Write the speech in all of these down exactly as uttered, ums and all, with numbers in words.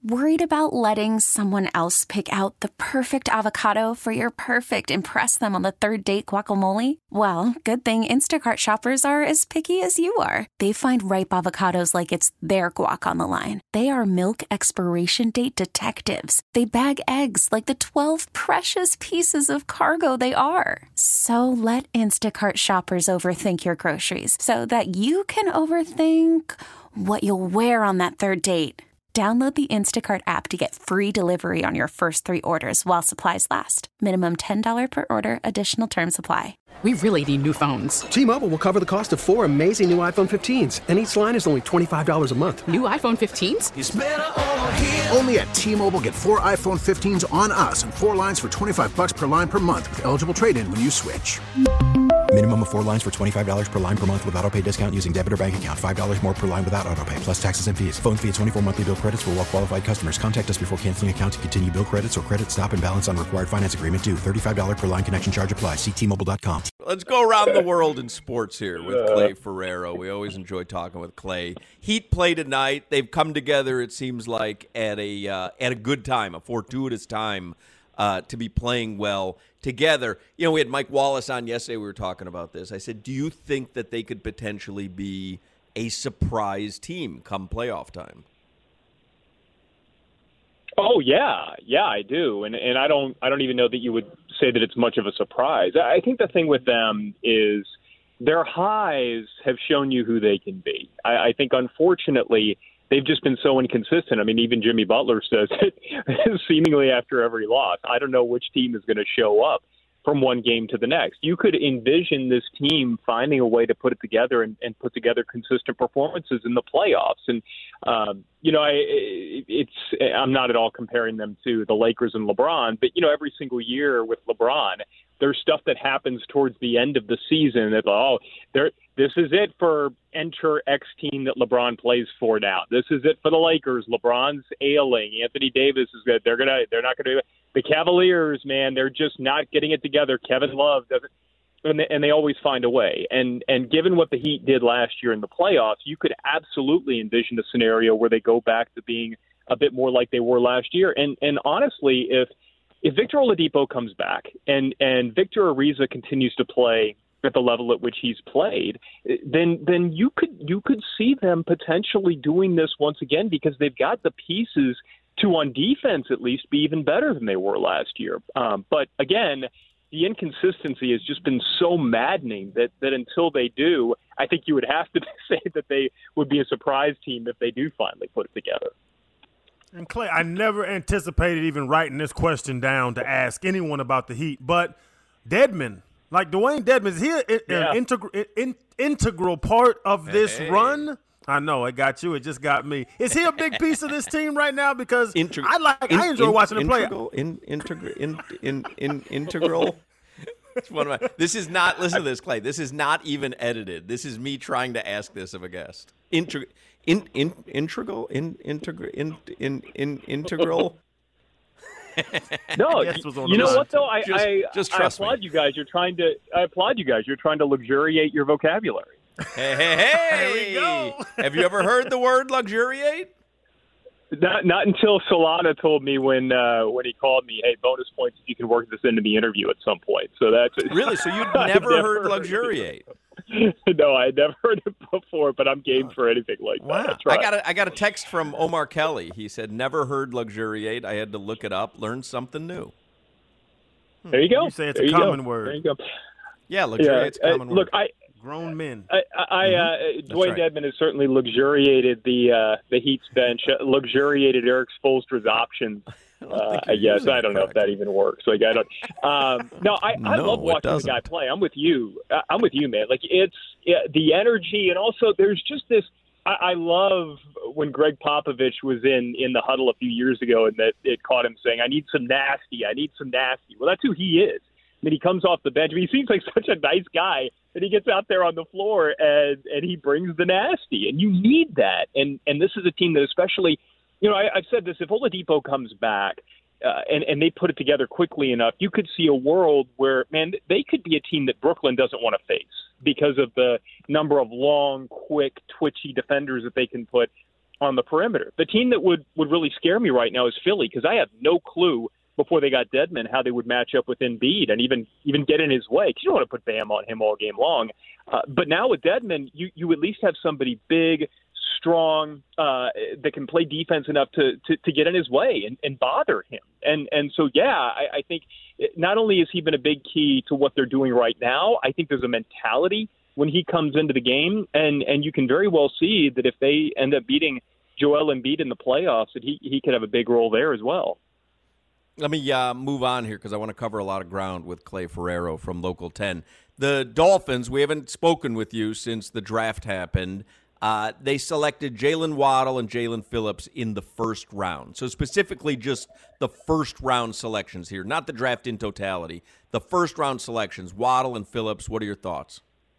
Worried about letting someone else pick out the perfect avocado for your perfect impress them on the third date guacamole? Well, good thing Instacart shoppers are as picky as you are. They find ripe avocados like it's their guac on the line. They are milk expiration date detectives. They bag eggs like the twelve precious pieces of cargo they are. So let Instacart shoppers overthink your groceries so that you can overthink what you'll wear on that third date. Download the Instacart app to get free delivery on your first three orders while supplies last. Minimum ten dollars per order. Additional terms apply. We really need new phones. T-Mobile will cover the cost of four amazing new iPhone fifteens, and each line is only twenty-five dollars a month. New iPhone fifteens? It's better over here. Only at T-Mobile, get four iPhone fifteens on us and four lines for twenty-five dollars per line per month with eligible trade-in when you switch. Minimum of four lines for twenty-five dollars per line per month with autopay discount using debit or bank account. five dollars more per line without autopay, plus taxes and fees. Phone fee at twenty-four monthly bill credits for well-qualified customers. Contact us before canceling account to continue bill credits or credit stop and balance on required finance agreement due. thirty-five dollars per line connection charge applies. See T Mobile dot com. Let's go around the world in sports here with Clay Ferrero. We always enjoy talking with Clay. Heat play tonight. They've come together, it seems like, at a uh, at a good time, a fortuitous time uh, to be playing well together. You know, we had Mike Wallace on yesterday. We were talking about this. I said, do you think that they could potentially be a surprise team come playoff time? Oh yeah, yeah, I do, and and I don't I don't even know that you would say that it's much of a surprise. I think the thing with them is their highs have shown you who they can be. I, I think unfortunately they've just been so inconsistent. I mean, even Jimmy Butler says it seemingly after every loss. I don't know which team is going to show up from one game to the next. You could envision this team finding a way to put it together and, and put together consistent performances in the playoffs. And, um, you know, I, it's, I'm not at all comparing them to the Lakers and LeBron, but, you know, every single year with LeBron, there's stuff that happens towards the end of the season that, oh, there, this is it for enter X team that LeBron plays for now. This is it for the Lakers. LeBron's ailing. Anthony Davis is good. They're gonna. They're not gonna. The Cavaliers, man, they're just not getting it together. Kevin Love doesn't, and they, and they always find a way. And and given what the Heat did last year in the playoffs, you could absolutely envision a scenario where they go back to being a bit more like they were last year. And and honestly, if if Victor Oladipo comes back and and Victor Ariza continues to play at the level at which he's played, then then you could you could see them potentially doing this once again, because they've got the pieces to, on defense at least, be even better than they were last year. Um, but again, the inconsistency has just been so maddening that, that until they do, I think you would have to say that they would be a surprise team if they do finally put it together. And Clay, I never anticipated even writing this question down to ask anyone about the Heat, but Dedmon, like Dwayne Dedmon, is he an yeah. integral, in, integral part of this hey. run? I know, it got you. It just got me. Is he a big piece of this team right now? Because Integ- I like, in, I enjoy in, watching him play. In, integral, in, in, in, integral. It's one of my, this is not. Listen to this, Clay. This is not even edited. This is me trying to ask this of a guest. Integ- in, in, integral, in, integral, in, in, in, integral. No, you, you know what though? I just, I, just I applaud me. you guys. You're trying to. I applaud you guys. You're trying to luxuriate your vocabulary. Hey, hey, hey! There we go. Have you ever heard the word luxuriate? Not not until Solana told me when uh, when he called me, hey, bonus points if you can work this into the interview at some point. So that's really. So you'd never, never heard luxuriate? No, I had never heard it before, but I'm game for anything like wow. that. I got a, I got a text from Omar Kelly. He said, never heard luxuriate. I had to look it up, learn something new. There you go. You say it's there a common go. word. There you go. Yeah, luxuriate's yeah. a common uh, word. Look, I grown men. I, I mm-hmm. uh, Dwayne right. Dedmon has certainly luxuriated the uh, the Heat's bench, uh, luxuriated Eric Spoelstra's options. Uh, I guess I don't know if that even works. Like I don't. Um, no, I, I no, love watching the guy play. I'm with you. I'm with you, man. Like it's yeah, the energy, and also there's just this. I, I love when Greg Popovich was in in the huddle a few years ago, and that it caught him saying, "I need some nasty. I need some nasty." Well, that's who he is. I mean, he comes off the bench. I mean, he seems like such a nice guy, and he gets out there on the floor and and he brings the nasty, and you need that. And and this is a team that especially. You know, I, I've said this, if Oladipo comes back uh, and, and they put it together quickly enough, you could see a world where, man, they could be a team that Brooklyn doesn't want to face because of the number of long, quick, twitchy defenders that they can put on the perimeter. The team that would, would really scare me right now is Philly, because I have no clue before they got Dedmon how they would match up with Embiid and even even get in his way, because you don't want to put Bam on him all game long. Uh, but now with Dedmon, you, you at least have somebody big, strong, uh, that can play defense enough to, to, to get in his way and, and bother him. And and so, yeah, I, I think not only has he been a big key to what they're doing right now, I think there's a mentality when he comes into the game, and, and you can very well see that if they end up beating Joel Embiid in the playoffs, that he, he could have a big role there as well. Let me uh, move on here because I want to cover a lot of ground with Clay Ferrero from Local ten. The Dolphins, we haven't spoken with you since the draft happened. Uh, they selected Jalen Waddle and Jalen Phillips in the first round. So specifically just the first round selections here, not the draft in totality. The first round selections, Waddle and Phillips, what are your thoughts?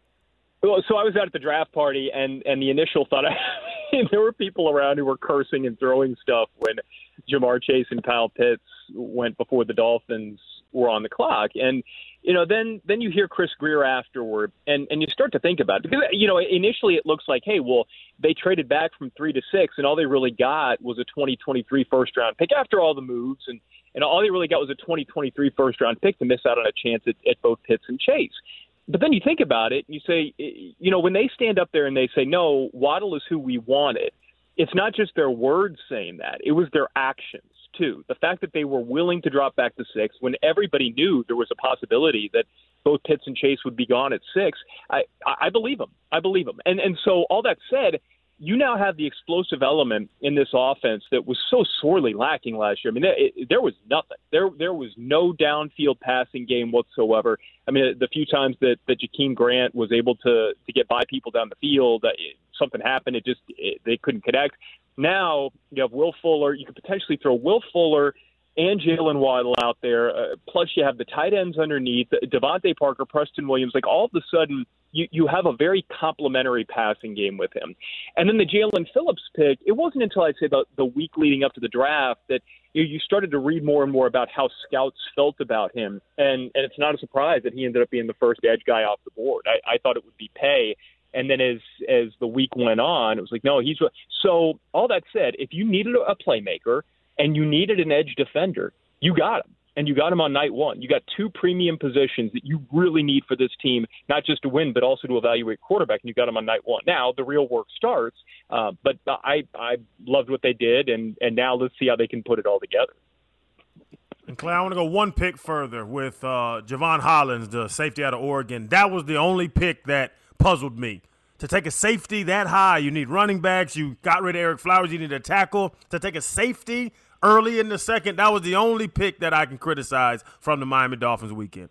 Well, so I was out at the draft party, and, and the initial thought, I, there were people around who were cursing and throwing stuff when Jamar Chase and Kyle Pitts went before the Dolphins were on the clock. And, you know, then then you hear Chris Greer afterward, and, and you start to think about it. Because, you know, initially it looks like, hey, well, they traded back from three to six, and all they really got was a twenty twenty-three first-round pick after all the moves, and, and all they really got was a twenty twenty-three first-round pick to miss out on a chance at, at both Pitts and Chase. But then you think about it, and you say, you know, when they stand up there and they say, no, Waddle is who we wanted, it's not just their words saying that. It was their actions, too. The fact that they were willing to drop back to six when everybody knew there was a possibility that both Pitts and Chase would be gone at six, I, I believe them. I believe them. And, and so all that said, you now have the explosive element in this offense that was so sorely lacking last year. I mean, it, it, there was nothing. There there was no downfield passing game whatsoever. I mean, the few times that, that Jakeem Grant was able to, to get by people down the field, uh, it, something happened. It just it, they couldn't connect. Now you have Will Fuller. You could potentially throw Will Fuller and Jalen Waddle out there. Uh, plus, you have the tight ends underneath, Devontae Parker, Preston Williams. Like, all of a sudden, you, you have a very complimentary passing game with him. And then the Jalen Phillips pick, it wasn't until I'd say the, the week leading up to the draft that you, you started to read more and more about how scouts felt about him. And, and it's not a surprise that he ended up being the first edge guy off the board. I, I thought it would be Pay. And then as as the week went on, it was like, no, he's – so all that said, if you needed a playmaker – and you needed an edge defender, you got him. And you got him on night one. You got two premium positions that you really need for this team, not just to win, but also to evaluate quarterback, and you got him on night one. Now, the real work starts, uh, but I I loved what they did, and, and now let's see how they can put it all together. And, Clay, I want to go one pick further with uh, Javon Hollins, the safety out of Oregon. That was the only pick that puzzled me. To take a safety that high, you need running backs. You got rid of Eric Flowers. You need a tackle. To take a safety early in the second, that was the only pick that I can criticize from the Miami Dolphins weekend.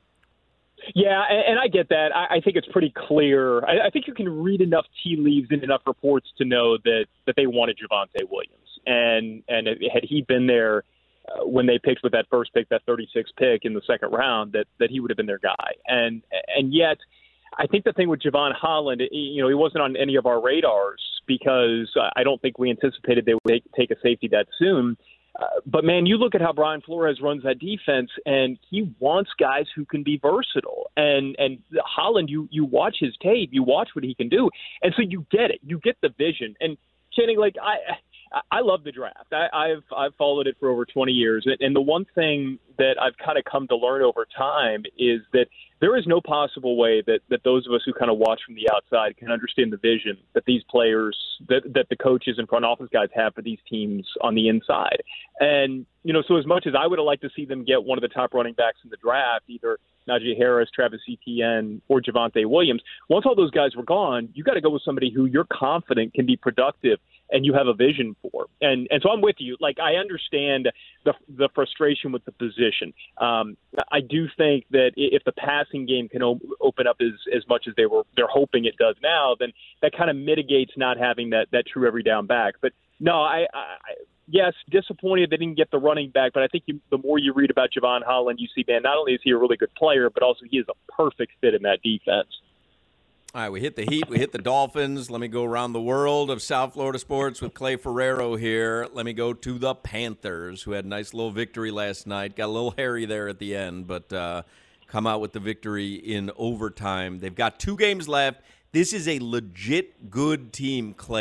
Yeah, and, and I get that. I, I think it's pretty clear. I, I think you can read enough tea leaves and enough reports to know that, that they wanted Javonte Williams. And and had he been there uh, when they picked with that first pick, that thirty-sixth pick in the second round, that, that he would have been their guy. And and yet – I think the thing with Javon Holland, you know, he wasn't on any of our radars because I don't think we anticipated they would take a safety that soon. Uh, but, man, you look at how Brian Flores runs that defense, and he wants guys who can be versatile. And and Holland, you, you watch his tape, you watch what he can do, and so you get it. You get the vision. And, Channing, like, I I love the draft. I, I've I've followed it for over twenty years, and the one thing that I've kind of come to learn over time is that there is no possible way that, that those of us who kind of watch from the outside can understand the vision that these players, that, that the coaches and front office guys have for these teams on the inside. And, you know, so as much as I would have liked to see them get one of the top running backs in the draft, either Najee Harris, Travis Etienne, or Javonte Williams, once all those guys were gone, you got to go with somebody who you're confident can be productive and you have a vision for. And and so I'm with you. Like, I understand the the frustration with the position. Um, I do think that if the passing game can o- open up as, as much as they were they're hoping it does now, then that kind of mitigates not having that, that true every down back. But no, I, I yes, disappointed they didn't get the running back, but I think you, the more you read about Javon Holland, you see, man, not only is he a really good player, but also he is a perfect fit in that defense. All right, we hit the Heat, we hit the Dolphins. Let me go around the world of South Florida sports with Clay Ferrero here. Let me go to the Panthers, who had a nice little victory last night. Got a little hairy there at the end, but uh, come out with the victory in overtime. They've got two games left. This is a legit good team, Clay.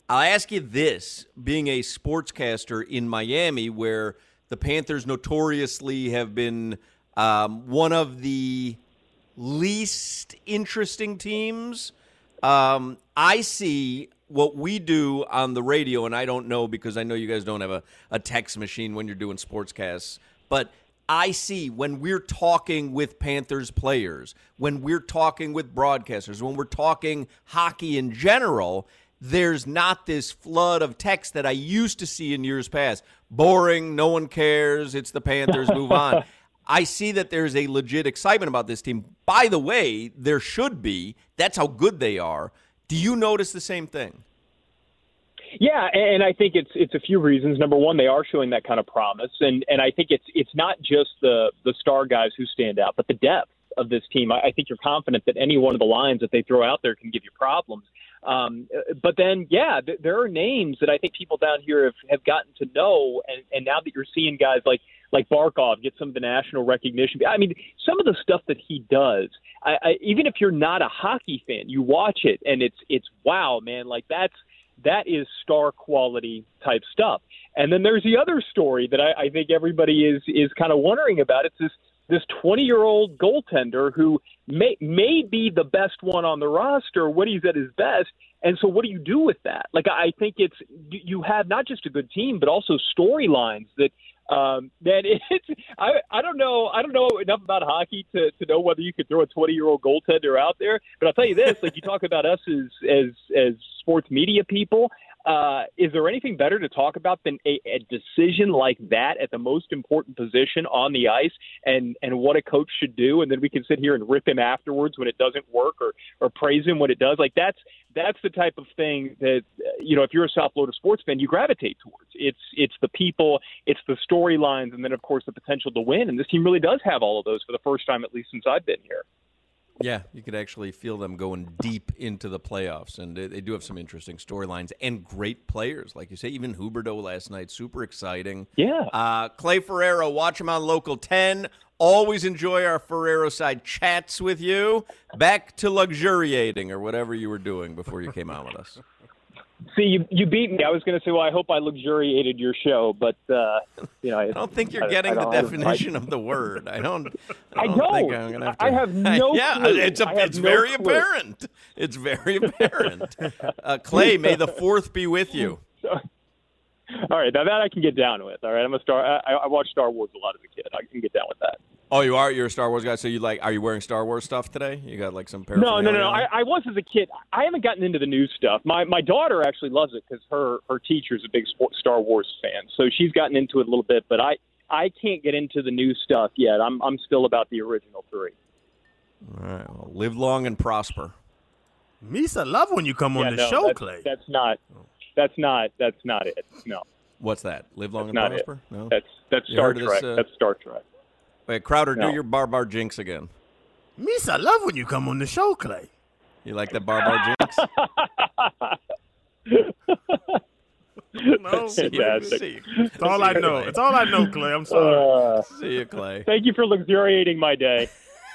I'll ask you this, being a sportscaster in Miami, where the Panthers notoriously have been um, one of the least interesting teams. Um, I see what we do on the radio, and I don't know because I know you guys don't have a, a text machine when you're doing sportscasts, but I see when we're talking with Panthers players, when we're talking with broadcasters, when we're talking hockey in general, there's not this flood of text that I used to see in years past. Boring, no one cares, it's the Panthers, move on. I see that there's a legit excitement about this team. By the way, there should be. That's how good they are. Do you notice the same thing? Yeah, and I think it's it's a few reasons. Number one, they are showing that kind of promise, and and I think it's it's not just the the star guys who stand out, but the depth of this team. I, I think you're confident that any one of the lines that they throw out there can give you problems. Um, but then, yeah, th- there are names that I think people down here have, have gotten to know, and, and now that you're seeing guys like like Barkov get some of the national recognition. I mean, some of the stuff that he does, I, I, even if you're not a hockey fan, you watch it and it's it's wow, man, like that's that is star quality type stuff. And then there's the other story that I, I think everybody is is kind of wondering about. It's this this twenty-year-old goaltender who may may be the best one on the roster when he's at his best. And so what do you do with that? Like, I think it's you have not just a good team, but also storylines that um, that it's I, I don't know I don't know enough about hockey to, to know whether you could throw a twenty-year-old goaltender out there. But I'll tell you this, like you talk about us as as as sports media people. Uh, is there anything better to talk about than a, a decision like that at the most important position on the ice and, and what a coach should do? And then we can sit here and rip him afterwards when it doesn't work or, or praise him when it does. Like that's, that's the type of thing that, you know, if you're a South Florida sports fan, you gravitate towards. It's, it's the people, it's the storylines, and then of course the potential to win. And this team really does have all of those for the first time, at least since I've been here. Yeah, you could actually feel them going deep into the playoffs, and they, they do have some interesting storylines and great players. Like you say, even Huberdeau last night, super exciting. Yeah. Uh, Clay Ferrero, watch him on Local ten. Always enjoy our Ferrero side chats with you. Back to luxuriating or whatever you were doing before you came on with us. See, you, you beat me. I was going to say, well, I hope I luxuriated your show, but uh, you know, I, I don't think you're I, getting I the definition I, of the word. I don't. I don't, I don't think I'm gonna have to. I have no. Yeah, clue. it's a, it's no very clue. apparent. It's very apparent. Uh, Clay, may the fourth be with you. All right, now that I can get down with. All right, I'm a star. I, I watched Star Wars a lot as a kid. I can get down with that. Oh, you are? You're a Star Wars guy. So you like? Are you wearing Star Wars stuff today? You got like some paraphernalia? No, no, no. no. I, I was as a kid. I haven't gotten into the new stuff. My my daughter actually loves it because her her teacher's a big sport, Star Wars fan. So she's gotten into it a little bit. But I I can't get into the new stuff yet. I'm I'm still about the original three. All right. Well, live long and prosper. Misa, love when you come yeah, on the no, show, that's, Clay. That's not. That's not. That's not it. No. What's that? Live long that's and not prosper? It. No. That's that's You Star heard Trek. this, uh, That's Star Trek. Wait, Crowder, No. do your Bar Bar Jinx again. Misa, love when you come on the show, Clay. You like that Bar Bar Jinx? No, see, you, see, you, it's all I know. It's all I know, Clay. I'm sorry. Uh, see you, Clay. thank you for luxuriating my day.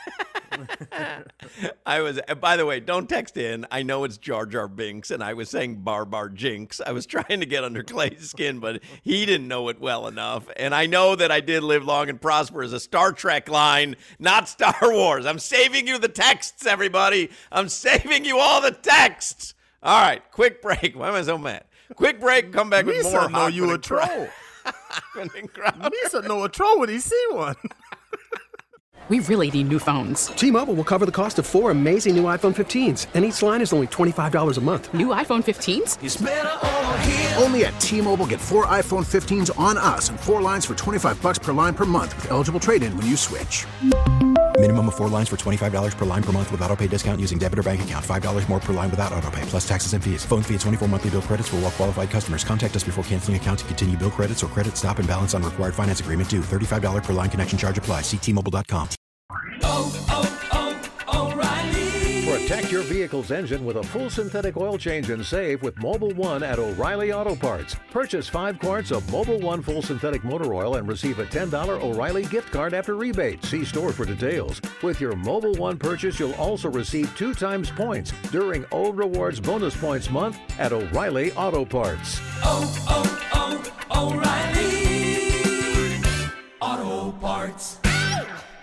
I was, by the way, don't text in. I know it's Jar Jar Binks, and I was saying Bar Bar Jinx. I was trying to get under Clay's skin, but he didn't know it well enough. And I know that I did live long and prosper as a Star Trek line, not Star Wars. I'm saving you the texts, everybody. I'm saving you all the texts. All right, quick break. Why am I so mad? Quick break. Come back with Misa more. know you a troll. Misa know a troll when he see one. We really need new phones. T-Mobile will cover the cost of four amazing new iPhone fifteens, and each line is only twenty-five dollars a month. New iPhone fifteens? It's better over here. Only at T-Mobile, get four iPhone fifteens on us and four lines for twenty-five bucks per line per month with eligible trade-in when you switch. Minimum of four lines for twenty-five dollars per line per month with autopay discount using debit or bank account. five dollars more per line without autopay, plus taxes and fees. Phone fee at twenty-four monthly bill credits for well-qualified customers. Contact us before canceling account to continue bill credits or credit stop and balance on required finance agreement due. thirty-five dollars per line connection charge applies. See T Mobile dot com. Oh, oh, oh, O'Reilly. For a Protect your vehicle's engine with a full synthetic oil change and save with Mobil one at O'Reilly Auto Parts. Purchase five quarts of Mobil one full synthetic motor oil and receive a ten dollars O'Reilly gift card after rebate. See store for details. With your Mobil one purchase, you'll also receive two times points during O Rewards Bonus Points Month at O'Reilly Auto Parts. Oh, oh, oh, O'Reilly Auto Parts.